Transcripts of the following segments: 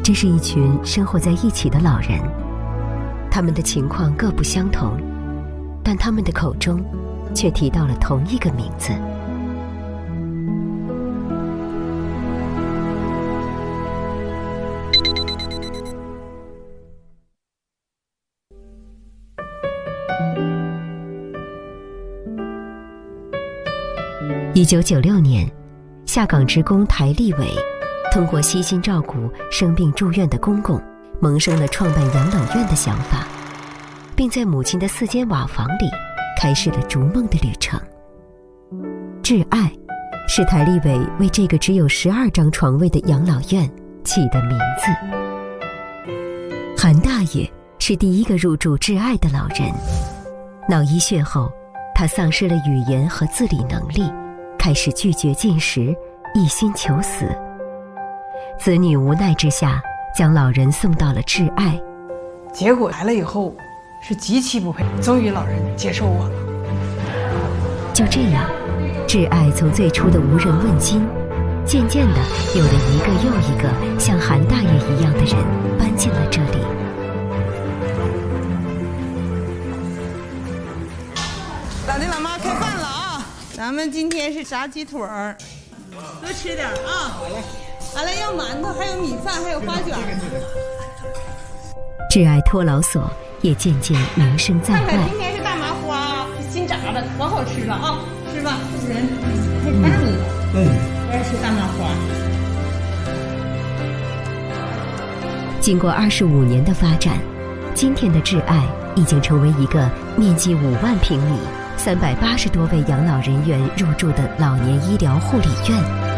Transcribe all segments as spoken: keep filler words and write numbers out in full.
这是一群生活在一起的老人，他们的情况各不相同，但他们的口中却提到了同一个名字。一九九六年，下岗职工台立伟通过悉心照顾生病住院的公公，萌生了创办养老院的想法，并在母亲的四间瓦房里开始了逐梦的旅程。挚爱是台立伟为这个只有十二张床位的养老院起的名字。韩大爷是第一个入住挚爱的老人，脑溢血后，他丧失了语言和自理能力，开始拒绝进食，一心求死。子女无奈之下，将老人送到了挚爱。 结果来了以后，是极其不配，终于老人接受我了。 就这样，挚爱从最初的无人问津，渐渐的有了一个又一个像韩大爷一样的人搬进了这里。 老爹老妈开饭了啊！咱们今天是炸鸡腿儿，多吃点啊！好嘞。完了，要馒头，还有米饭，还有花卷。 挚爱托老所也渐渐名声在外。 看看今天是大麻花，新炸的，可好吃了啊！是吧？人太淡了。嗯，我爱吃大麻花。 经过二十五年的发展，今天的挚爱已经成为一个面积五万平米、三百八十多位养老人员入住的老年医疗护理院。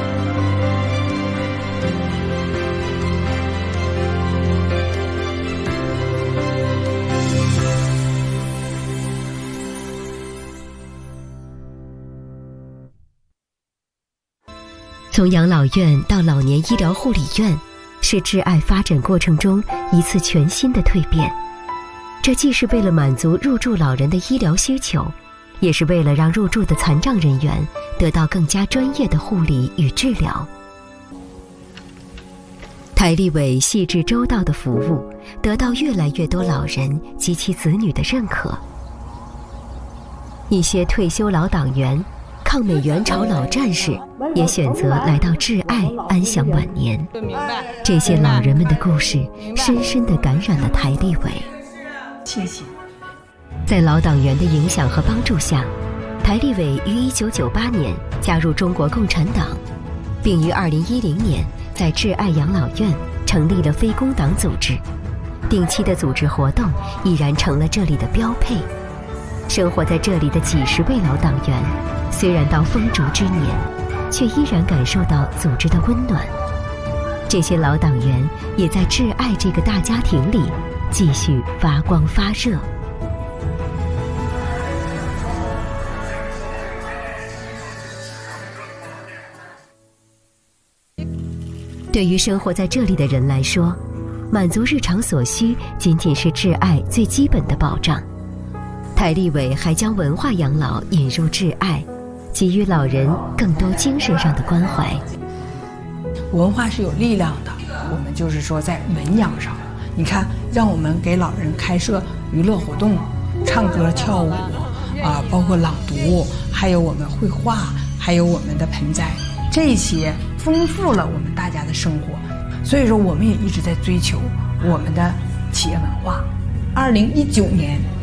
从养老院到老年医疗护理院，是挚爱发展过程中一次全新的蜕变。这既是为了满足入住老人的医疗需求，也是为了让入住的残障人员得到更加专业的护理与治疗。台立伟细致周到的服务，得到越来越多老人及其子女的认可。一些退休老党员、抗美援朝老战士也选择来到挚爱安享晚年。这些老人们的故事深深地感染了台立伟。 谢谢。 在老党员的影响和帮助下，台立伟于一九九八年加入中国共产党，并于二零一零年在挚爱养老院成立了非工党组织，定期的组织活动已然成了这里的标配。生活在这里的几十位老党员，虽然到风烛之年，却依然感受到组织的温暖。这些老党员也在挚爱这个大家庭里继续发光发热。对于生活在这里的人来说，满足日常所需仅仅是挚爱最基本的保障。台立伟还将文化养老引入挚爱，给予老人更多精神上的关怀。 文化是有力量的，我们就是说在文养上，你看，让我们给老人开设娱乐活动，唱歌跳舞啊，包括朗读，还有我们绘画，还有我们的盆栽，这些丰富了我们大家的生活。所以说，我们也一直在追求我们的企业文化。二零一九年